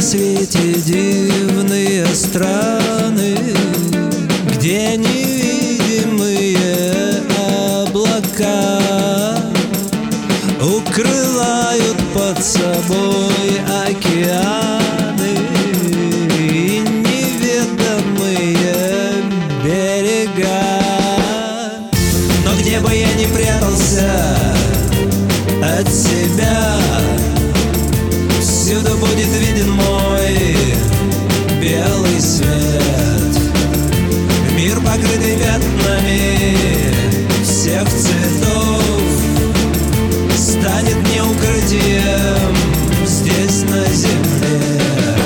свете дивные страны, где невидимые облака укрывают под собой океаны и неведомые берега. Но где бы я ни прятался от себя, всюду будет виден мой белый свет. Мир, покрытый пятнами всех цветов, станет мне укрытием здесь на земле.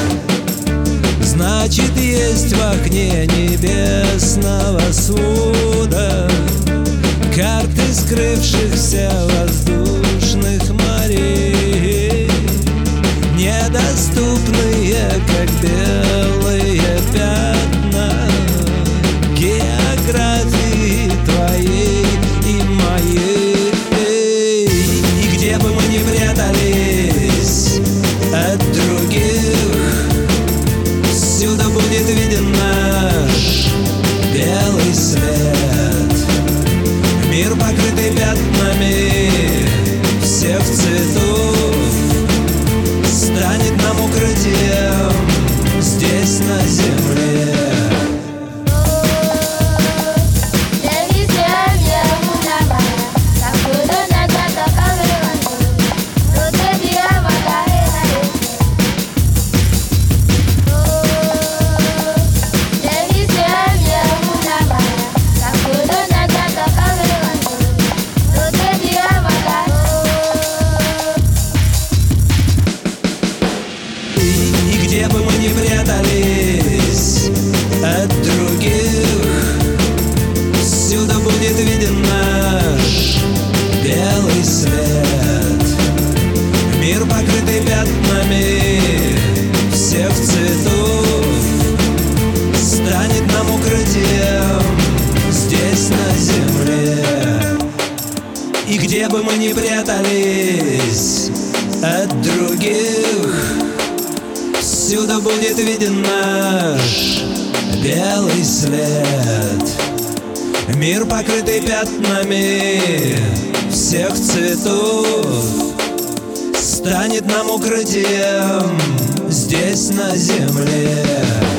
Значит, есть в окне небесного свода карты скрывшихся воздушных морей, недоступные, как белые пятна географии твоей и моей. И где бы мы ни прятались от других, всюду будет виден наш белый свет. Мир, покрытый пятнами всех цветов, станет нам укрытием здесь на земле. Где бы мы ни прятались от других, всюду будет виден наш белый свет. Мир, покрытый пятнами всех цветов, станет нам укрытием здесь на земле. И где бы мы ни прятались от других, всюду будет виден наш белый свет. Мир, покрытый пятнами всех цветов, станет нам укрытием здесь на земле.